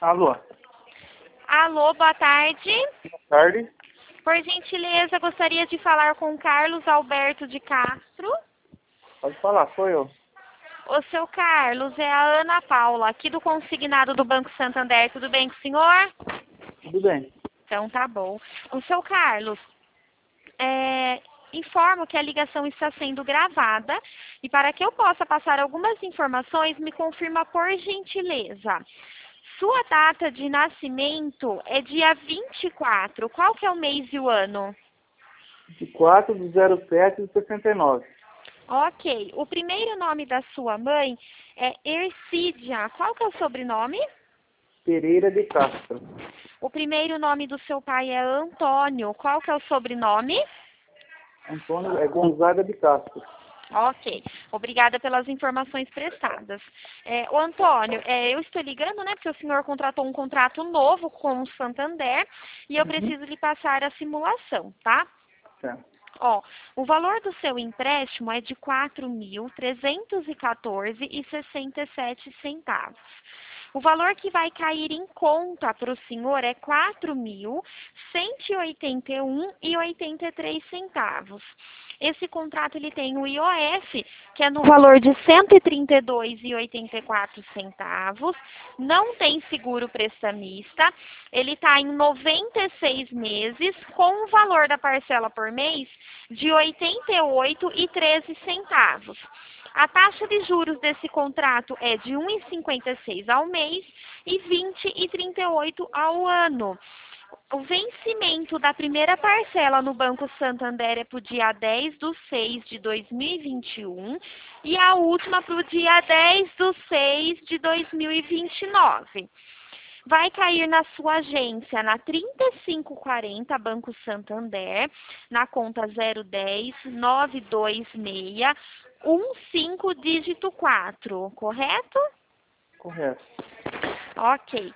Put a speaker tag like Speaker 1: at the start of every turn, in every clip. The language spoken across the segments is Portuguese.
Speaker 1: Alô,
Speaker 2: Alô, boa tarde.
Speaker 1: boa tarde.
Speaker 2: Por gentileza, gostaria de falar com Carlos Alberto de Castro.
Speaker 1: Pode falar, sou eu.
Speaker 2: O seu Carlos, é a Ana Paula, aqui do consignado do Banco Santander. Tudo bem com o senhor?
Speaker 1: Tudo bem.
Speaker 2: Então tá bom. O seu Carlos, informo que a ligação está sendo gravada e para que eu possa passar algumas informações, me confirma por gentileza. Sua data de nascimento é dia 24. Qual que é o mês e o ano?
Speaker 1: 24/07/69.
Speaker 2: Ok. O primeiro nome da sua mãe é Ercídia. Qual que é o sobrenome?
Speaker 1: Pereira de Castro.
Speaker 2: O primeiro nome do seu pai é Antônio. Qual que é o sobrenome?
Speaker 1: Antônio Gonzaga de Castro.
Speaker 2: Ok. Obrigada pelas informações prestadas. O Antônio, eu estou ligando, né, porque o senhor contratou um contrato novo com o Santander e eu preciso lhe passar a simulação, tá?
Speaker 1: Certo.
Speaker 2: Ó, o valor do seu empréstimo é de R$ 4.314,67. O valor que vai cair em conta para o senhor é R$ 4.181,83. Esse contrato ele tem o IOF, que é no valor de R$ 132,84. Não tem seguro prestamista. Ele está em 96 meses, com o valor da parcela por mês de R$ 88,13. A taxa de juros desse contrato é de 1,56 ao mês e 20,38 ao ano. O vencimento da primeira parcela no Banco Santander é para o dia 10/6/2021 e a última para o dia 10/6/2029. Vai cair na sua agência na 3540 Banco Santander, na conta 010-926-15 dígito 4, correto?
Speaker 1: Correto.
Speaker 2: Ok.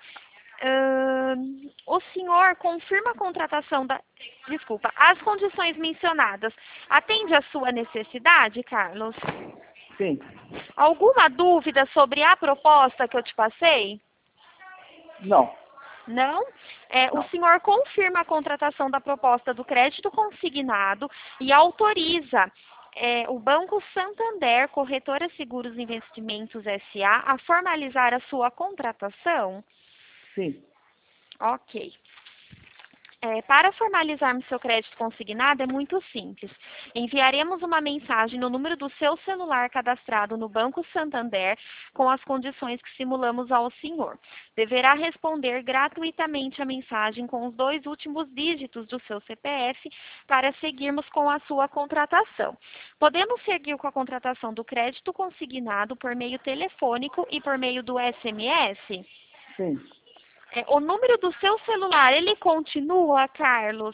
Speaker 2: O senhor confirma a contratação da... Desculpa, as condições mencionadas atende à sua necessidade, Carlos?
Speaker 1: Sim.
Speaker 2: Alguma dúvida sobre a proposta que eu te passei?
Speaker 1: Não.
Speaker 2: Não? O senhor confirma a contratação da proposta do crédito consignado e autoriza o Banco Santander, Corretora Seguros e Investimentos S.A., a formalizar a sua contratação?
Speaker 1: Sim.
Speaker 2: Ok. Para formalizarmos seu crédito consignado é muito simples. Enviaremos uma mensagem no número do seu celular cadastrado no Banco Santander com as condições que simulamos ao senhor. Deverá responder gratuitamente a mensagem com os 2 últimos dígitos do seu CPF para seguirmos com a sua contratação. Podemos seguir com a contratação do crédito consignado por meio telefônico e por meio do SMS?
Speaker 1: Sim.
Speaker 2: O número do seu celular, ele continua, Carlos,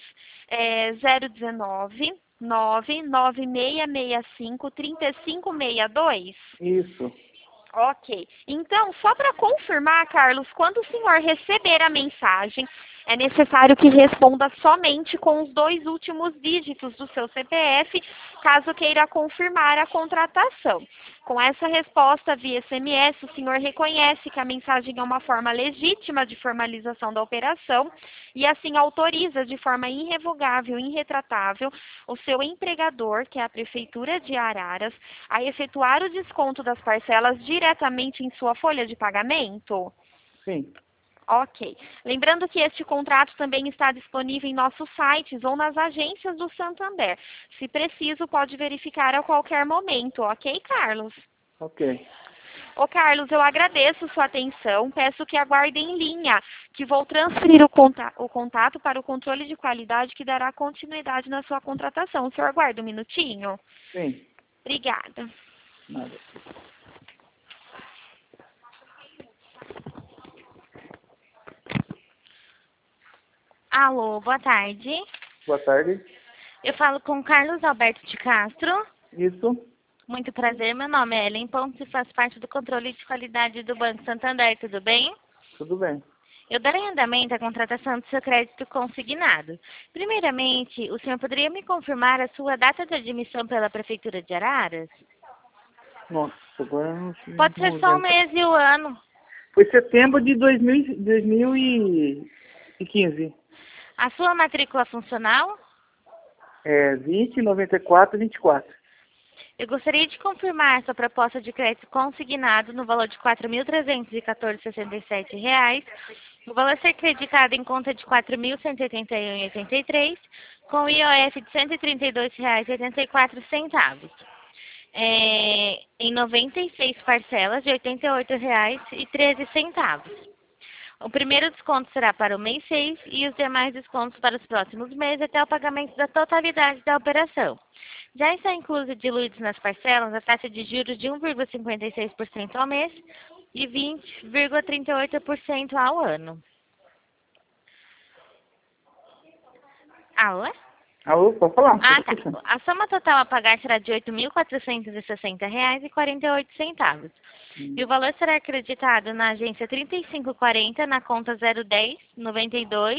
Speaker 2: 019 99665 3562?
Speaker 1: Isso.
Speaker 2: Ok. Então, só para confirmar, Carlos, quando o senhor receber a mensagem, é necessário que responda somente com os 2 últimos dígitos do seu CPF, caso queira confirmar a contratação. Com essa resposta via SMS, o senhor reconhece que a mensagem é uma forma legítima de formalização da operação e assim autoriza de forma irrevogável e irretratável o seu empregador, que é a Prefeitura de Araras, a efetuar o desconto das parcelas diretamente em sua folha de pagamento?
Speaker 1: Sim.
Speaker 2: Ok. Lembrando que este contrato também está disponível em nossos sites ou nas agências do Santander. Se preciso, pode verificar a qualquer momento, ok, Carlos?
Speaker 1: Ok.
Speaker 2: Ô, Carlos, eu agradeço sua atenção. Peço que aguarde em linha, que vou transferir o contato para o controle de qualidade que dará continuidade na sua contratação. O senhor aguarda um minutinho?
Speaker 1: Sim.
Speaker 2: Obrigada.
Speaker 1: Nada.
Speaker 2: Alô, boa tarde.
Speaker 1: Boa tarde.
Speaker 2: Eu falo com Carlos Alberto de Castro.
Speaker 1: Isso.
Speaker 2: Muito prazer, meu nome é Ellen Pontes e faço parte do controle de qualidade do Banco Santander, tudo bem?
Speaker 1: Tudo bem.
Speaker 2: Eu darei andamento à contratação do seu crédito consignado. Primeiramente, o senhor poderia me confirmar a sua data de admissão pela Prefeitura de Araras?
Speaker 1: Nossa, agora eu não
Speaker 2: Pode ser só o mês e o ano.
Speaker 1: Foi setembro de 2015.
Speaker 2: A sua matrícula funcional?
Speaker 1: 209424.
Speaker 2: Eu gostaria de confirmar sua proposta de crédito consignado no valor de R$ 4.314,67. O valor a ser creditado em conta de R$ 4.181,83, com IOF de R$ 132,84. Em 96 parcelas de R$ 88,13. O primeiro desconto será para o mês 6 e os demais descontos para os próximos meses até o pagamento da totalidade da operação. Já está incluso diluídos nas parcelas a taxa de juros de 1,56% ao mês e 20,38% ao ano. Alô?
Speaker 1: Alô, pode falar?
Speaker 2: Ah, tá. A soma total a pagar será de R$ 8.460,48. E o valor será acreditado na agência 3540, na conta 010 92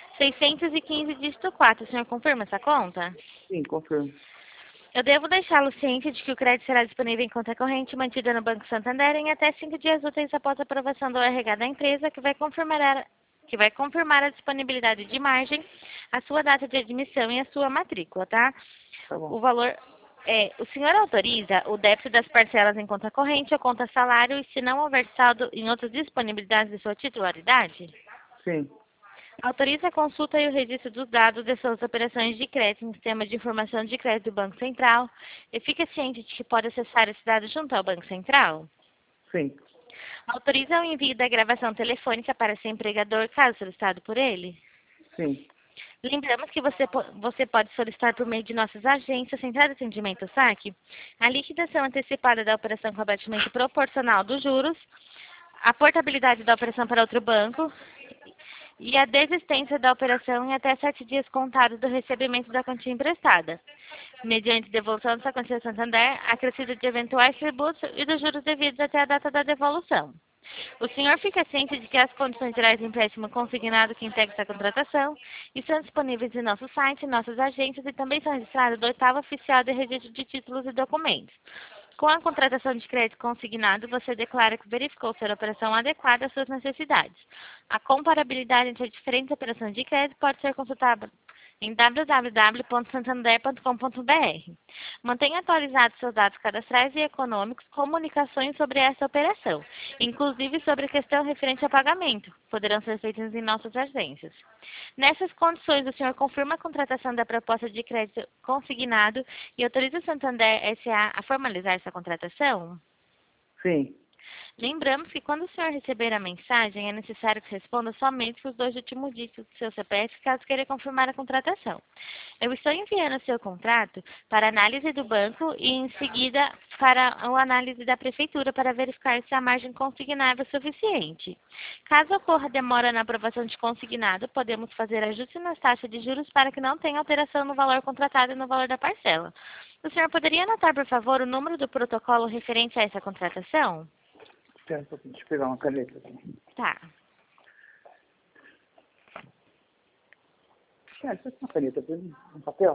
Speaker 2: 615 dígito 4. O senhor confirma essa conta?
Speaker 1: Sim, confirmo.
Speaker 2: Eu devo deixá-lo ciente de que o crédito será disponível em conta corrente mantida no Banco Santander em até 5 dias úteis após a aprovação do RH da empresa, que vai confirmar a disponibilidade de margem, a sua data de admissão e a sua matrícula, tá?
Speaker 1: Tá bom.
Speaker 2: O valor o senhor autoriza o débito das parcelas em conta corrente ou conta salário e se não houver saldo em outras disponibilidades de sua titularidade?
Speaker 1: Sim.
Speaker 2: Autoriza a consulta e o registro dos dados de suas operações de crédito no sistema de informação de crédito do Banco Central e fica ciente de que pode acessar esse dado junto ao Banco Central?
Speaker 1: Sim.
Speaker 2: Autoriza o envio da gravação telefônica para seu empregador, caso solicitado por ele?
Speaker 1: Sim.
Speaker 2: Lembramos que você pode solicitar por meio de nossas agências, central de atendimento SAC, a liquidação antecipada da operação com abatimento proporcional dos juros, a portabilidade da operação para outro banco e a desistência da operação em até 7 dias contados do recebimento da quantia emprestada, mediante devolução dessa quantia ao Santander, acrescido de eventuais tributos e dos juros devidos até a data da devolução. O senhor fica ciente de que as condições gerais de empréstimo consignado que integra essa contratação estão disponíveis em nosso site, em nossas agências e também são registradas do 8º Oficial de Registro de Títulos e Documentos. Com a contratação de crédito consignado, você declara que verificou ser a operação adequada às suas necessidades. A comparabilidade entre as diferentes operações de crédito pode ser consultada em www.santander.com.br. Mantenha atualizados seus dados cadastrais e econômicos, comunicações sobre essa operação, inclusive sobre a questão referente ao pagamento, poderão ser feitas em nossas agências. Nessas condições, o senhor confirma a contratação da proposta de crédito consignado e autoriza o Santander S.A. a formalizar essa contratação?
Speaker 1: Sim.
Speaker 2: Lembramos que quando o senhor receber a mensagem, é necessário que responda somente com os 2 últimos dígitos do seu CPF, caso queira confirmar a contratação. Eu estou enviando o seu contrato para análise do banco e, em seguida, para a análise da prefeitura para verificar se a margem consignável é suficiente. Caso ocorra demora na aprovação de consignado, podemos fazer ajuste nas taxas de juros para que não tenha alteração no valor contratado e no valor da parcela. O senhor poderia anotar, por favor, o número do protocolo referente a essa contratação?
Speaker 1: Espera um pouquinho, deixa eu pegar uma caneta aqui.
Speaker 2: Tá.
Speaker 1: Você tem uma caneta para mim? Um papel?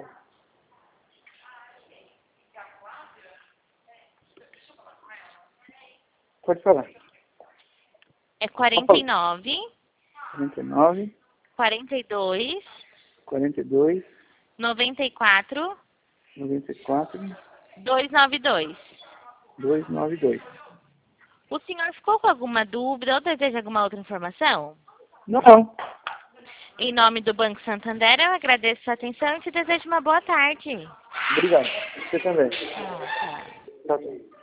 Speaker 1: Pode falar.
Speaker 2: É 49
Speaker 1: 49,
Speaker 2: 42
Speaker 1: 42,
Speaker 2: 94
Speaker 1: 94,
Speaker 2: 292.
Speaker 1: 292.
Speaker 2: O senhor ficou com alguma dúvida ou deseja alguma outra informação?
Speaker 1: Não.
Speaker 2: Em nome do Banco Santander, eu agradeço sua atenção e te desejo uma boa tarde.
Speaker 1: Obrigado. Você também.
Speaker 2: Tá.
Speaker 1: Tá bom.